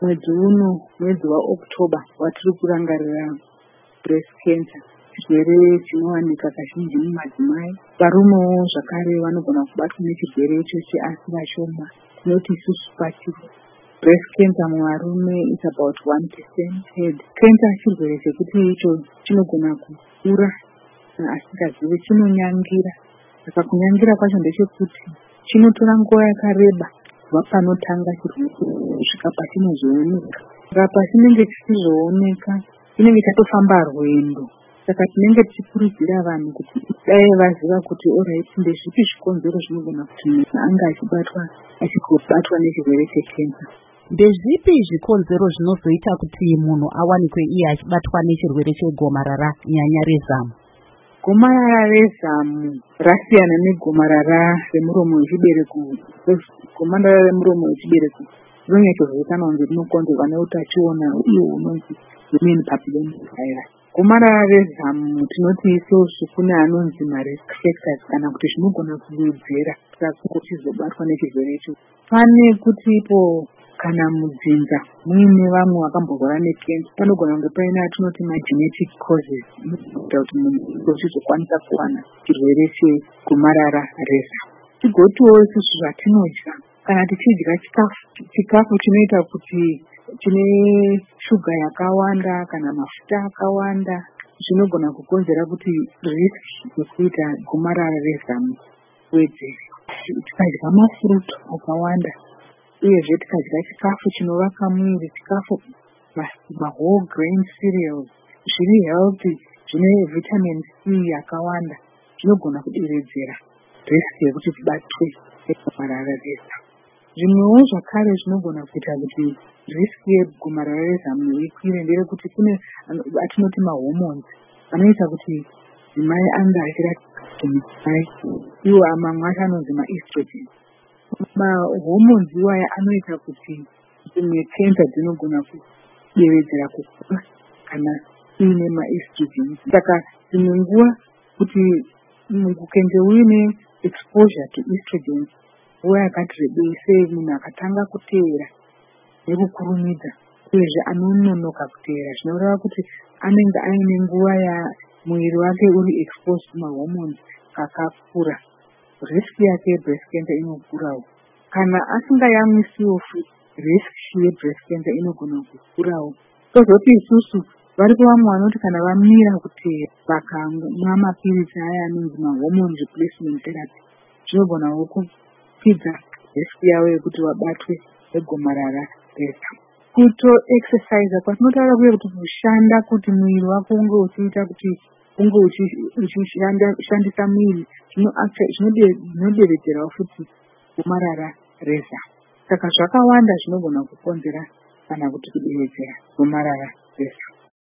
Mwedzi uno, mwedzi waOktoba, watiri kurangarira breast cancer, chirwere chinowanika kazhinji mumadzimai. Varumewo zvakare vanogona kubatwa nechirwere ichochi asi vashoma. Tinoti isusu pachiro breast cancer muvarume is about 1%. Cancer chirwere chekuti icho chinogona kukura asingazivi, chinonyangira. Saka kunyangira kwacho ndechekuti chinotora nguva yakareba kubva panotanga chirwere kusvika pachinozooneka. Saka pachinenge chichizooneka chinenge chatofamba rwendo. Saka tinenge tichikurudzira vanhu kuti dai vaziva kuti alright, ndezvipi zvikonzero zvinogona kuti munhu anga achibatwa nechirwere chekensa. Ndezvipi zvikonzero zvinozoita kuti munhu awanikwe iye achibatwa nechirwere chegomarara nyanya rezamu? Gomarara rezamu rasiyana negomarara remuromo wechibereko. Gomarara remuromo wechibereko rinonyatsozvizivikanwa kunzi rinokonzerwa neutachiona uye unonzi human papillomavirus. Gomarara rezamu tinoti isusu kune anonzi marisk factors kana kuti zvinogona kuwedzera kuti uchizobatwa nechirwere icho. Pane kutipo kana mudzinza muine vamwe vakamborwara nekensa, panogona kunge paine atinoti magenetic causes kuita kuti munhu uchizokwanisa kuwana chirwere chegomarara rezamu. Tigotiwo isusu zvatinodya, kana tichidya chikafu chinoita kuti chine shuga yakawanda kana mafuta akawanda, zvinogona kukonzera kuti risk yekuita gomarara rezamu wedzere. Tikadya mafurutu akawanda uyezve tikadya chikafu chinovaka mwiri, chikafu whole grain cereals zviri healthy, zvine vitamin C yakawanda, zvinogona kuderedzera risk yekuti tibatwe negomarara rezamu. Zvimwewo zvakare zvinogona kuita kuti risk yegomarara rezamu ikwire ndeyekuti kune atinoti mahormones anoita kuti dzimai anga achiratidza kuti mudzimai, iwo mamwe acho anonzi maestrogen. Mahormones iwaya anoita kuti dzimwe cancer dzinogona kuderedzera kukura kana uine maestrogen. Saka dzimwe nguva kuti kunge uine exposure to estrogen nguva yakati rebei, sei munhu akatanga kuteera nekukurumidza uyezve anononoka kuteera, zvinoreva kuti anenge aine nguva muviri wake uri exposed kumahormones kakakura, risk yake yebreast cancer inokurawo. Kana asingayamwisiwo risk yebreast cancer inogona kukurawo. Tozoti isusu varipo vamwe vanoti kana vamira kuteera vakamwa mapirisi aya anonzi mahormone replacement therapy, zvinogonawo kupidza risk yavo yekuti vabatwe negomarara rezamu. Kuto exercise kwatinotaura kuye kuti kushanda, kuti mwiri wako unge uchiita kuti unge uchishandisa mwiri, zvinoderedzerawo futi gomarara rezamu. Saka zvakawanda zvinogona kukonzera kana kuti kuderedzera gomarara rezamu.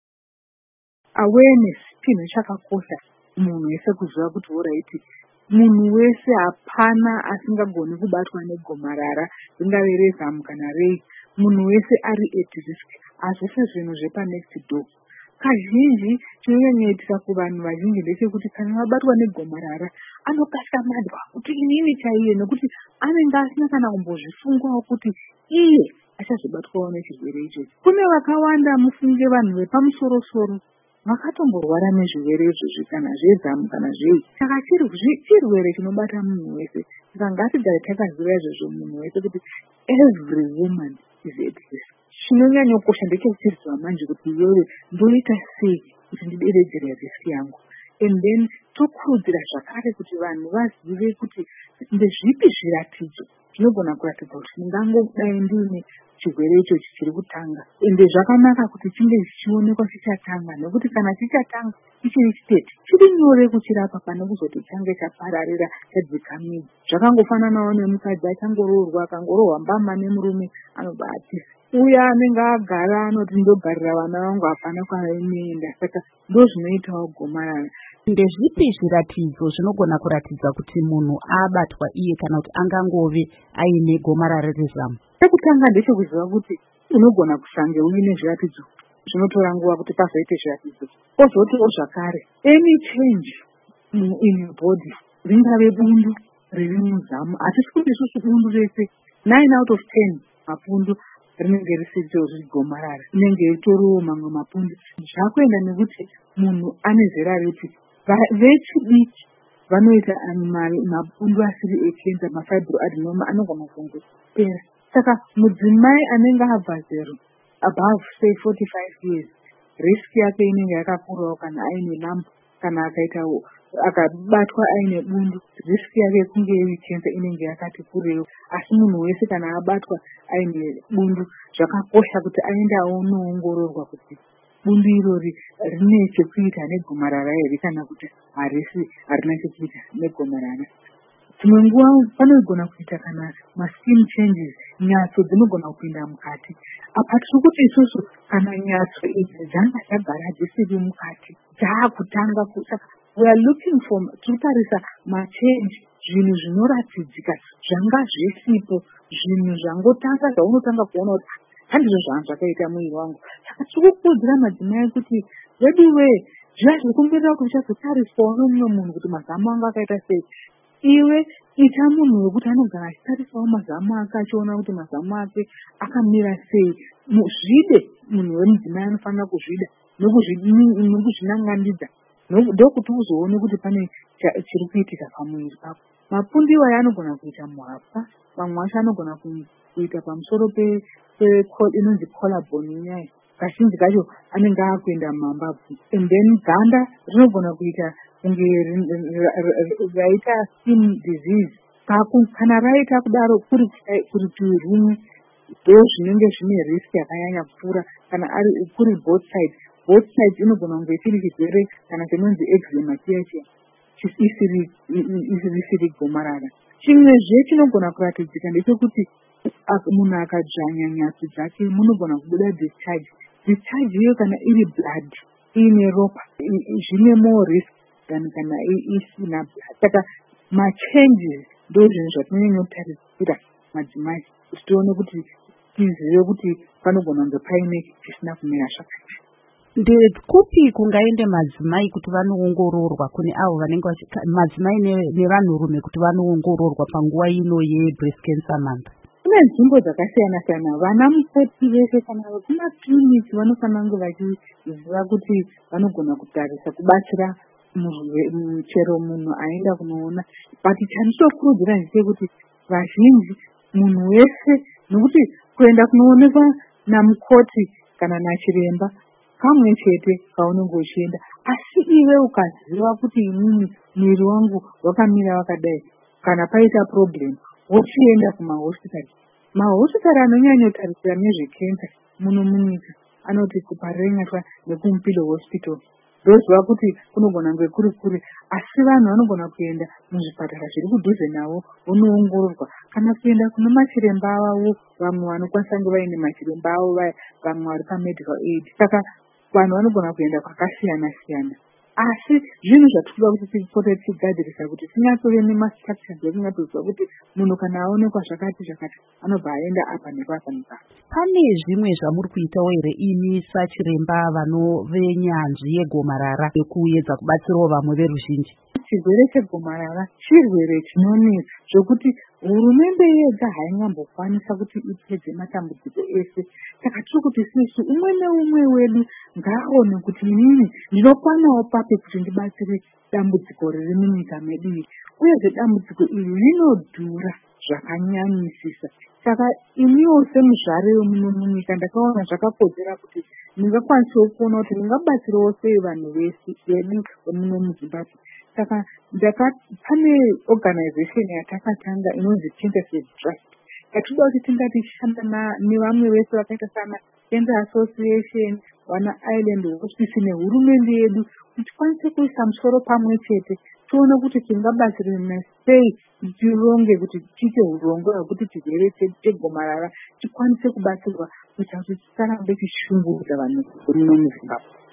Awareness chinhu chakakosha munhu wese kuziva kuti oraiti munhu wese hapana asingagoni kubatwa negomarara, ringave rezamu kana rei. Munhu wese ari at risk, hazvese zvinhu zvepanext door. Kazhinji chinonyanyoitika kuvanhu vazhinji ndechekuti kana vabatwa negomarara anokashamadwa kuti inini chaiye, nekuti anenge asina kana kumbozvifungawo kuti iye achazobatwawo nechirwere ichochi. Kune vakawanda mufunge vanhu vepamusoro-soro vakatomborwara nezvirwere izvozvi, kana zvezamu kana zvei. Saka chirwere chinobata munhu wese. Saka ngatigare takaziva izvozvo munhu wese kuti every woman is at risk. Chinonyanyokosha ndechekuchiziva manje kuti iwewe ndoita sei kuti ndideredzere risk yangu. And then tokurudzira zvakare kuti vanhu vazive kuti ndezvipi zviratidzo zvinogona kuratidza kuti ndingangodai ndiine chirwere ichochi chiri kutanga. Ende zvakanaka kuti chinge chichionekwa chichatanga, nekuti kana chichatanga chichiri chitete chiri nyore kuchirapa pane kuzoti change chapararira chadzikamidza. Zvakangofananawo nemukadzi achangoroorwa, akangorohwa mbama nemurume, anobati uya anenge agara anoti ndogarira vana vangu hapana kwainoenda. Saka ndozvinoitawo gomarara. Ndezvipi zviratidzo zvinogona kuratidza kuti munhu abatwa iye kana kuti angangove aine gomarara rezamu? Chekutanga ndechekuziva kuti unogona kusange uine zviratidzo, zvinotora nguva kuti pazoite zviratidzo. Kozotiwo zvakare any change in your body, ringave bundu riri muzamu, hatisi kuti isusu bundu rese 9 out of 10 mapundu rinenge risiri gomarara, inenge itoriwo mamwe mapundu. Zvakuenda nekuti munhu ane zera ripi. Vechidiki vanoita mapundu asiri ekenza, mafibroadenoma anogona kungopera. Saka mudzimai anenge abva zero above say 45 years, risk yake inenge yakakurawo kana aine lambo, kana akabatwa aine bundu, risk yake kunge iri kenza inenge yakati kurewo. Asi munhu wese kana abatwa aine bundu, zvakakosha kuti aende anoongororwa kuti bundu irori rine chekuita negomarara here kana kuti harina chekuita negomarara. Dzimwe nguva panogona kuita kana maskin changes, nyatso dzinogona kupinda mukati. Apa tiri kuti isusu kana nyatso idzi dzanga dzagara dzisiri mukati dzaakutanga kusaka we are looking for, tiritarisa machange, zvinhu zvinoratidzika zvanga zvisipo, zvinhu zvangotanga zvaunotanga kuona kuti handizvo zvanga zvakaita mwiri wangu. Saka tirikukudzira madzimai kuti weduwe zviya zvikumbirira kuti uchazotariswawo nomumwe munhu kuti mazamu anga akaita sei. Iwe ita munhu wekuti anogara achitarisawo mazamu ake achiona kuti mazamu ake akamira sei. Zvide munhu wemudzimai anofanira kuzvida nokuzvinangandidza, ndokuti uzoone kuti pane chiri kuitika pamwiri pako. Mapundu iwayo anogona kuita muhapwa, mamwe acho anogona kuita pamusoro inonzi collarbone inyaya, kazhinji kacho anenge akuenda mumambabvu. And then ganda rinogona kuita kunge raita skin disease. Kana raita kudaro kuri rumwe, ndo zvinenge zvine risk yakanyanya kupfuura. Kana kuri both sides inogona kunge chiri chirwere kana chinonzi eczema chiya isiri gomarara. Chimwezve chinogona kuratidzika ndechekuti munhu akadzvanya nyatso dzake munogona kubuda discharge iyo. Kana iri blood iine ropa zvine more risk than kana isina blood. Saka machanges ndo zvinhu zvatinonyanya kutarisira madzimai kuti tione kuti tizive kuti panogona kunge paine chisina kumira zvakati. Ndekupi kungaende madzimai kuti vanoongororwa kune avo vanenge madzimai nevanhurume kuti vanoongororwa panguva ino ye-breast cancer month? Kune nzvimbo dzakasiyana siyana. Vana mukoti vese kana kumakiriniki vanofanira kunge vachiziva kuti vanogona kutarisa kubatsira chero munhu aenda kunoona. But chandinokurudzira ndechekuti vazhinji munhu wese, nekuti kuenda kunoonekwa namukoti kana nachiremba kamwe chete kaunenge uchienda, asi iwe ukaziva kuti inini mwiri wangu wakamira wakadai, kana paita problem wochienda kumahospitari. Mahospitari anonyanya kutarisira nezvekenza muno munyika anoti kuParenga nekumupilo hospital. Ndoziva kuti kunogona kunge kuri kure, asi vanhu vanogona kuenda muzvipatara zviri kudhuze navo vonoongororwa, kana kuenda kuna machiremba avo. Vamwe vanokwanisa kunge vaine machiremba avo vaya, vamwe vari pamedical aid. Saka vanhu vanogona kuenda kwakasiyana siyana, asi zvinhu zvatinoda kuti tipote tichigadzirisa kuti tinyatsove nemastructures ekunatsoziva kuti munhu kana aonekwa zvakati anobva aenda apa nepapa nepapa. Pane zvimwe zvamuri kuitawo here imi sachiremba venyanzvi yegomarara yekuedza kubatsirawo vamwe veruzhinji? Chirwere chegomarara chirwere chinonetsa zvokuti hurumende yega haingambokwanisa kuti ipedze matambudziko ese. Saka tiri kuti isusu umwe neumwe wedu ngaaone kuti inini ndinokwanawo pape kuti ndibatsire dambudziko riri munyika medu. Uyezve dambudziko iri rinodhura zvakanyanyisisa. Saka imiwo semuzvare wemuno munyika ndakaona zvakakodzera kuti ndingakwanisawo kuona kuti ndingabatsirawo sei vanhu vedu vemuno muZimbabwe. Saka pane organization yatakatanga inonzi Tinderseed Trust. Yatinoda kuti tingatishanda nevamwe vese vakaita sana Cancer Association, wana Island Hospice nehurumende yedu kuti tikwanise kuisa musoro pamwe chete tione kuti tingabatsirana sei tironge kuti tiite urongwa hwekuti chirwere chegomarara tikwanise kubatsirwa kuita kuti tisarambe tichishungurudza vanhu muno muZimbabwe.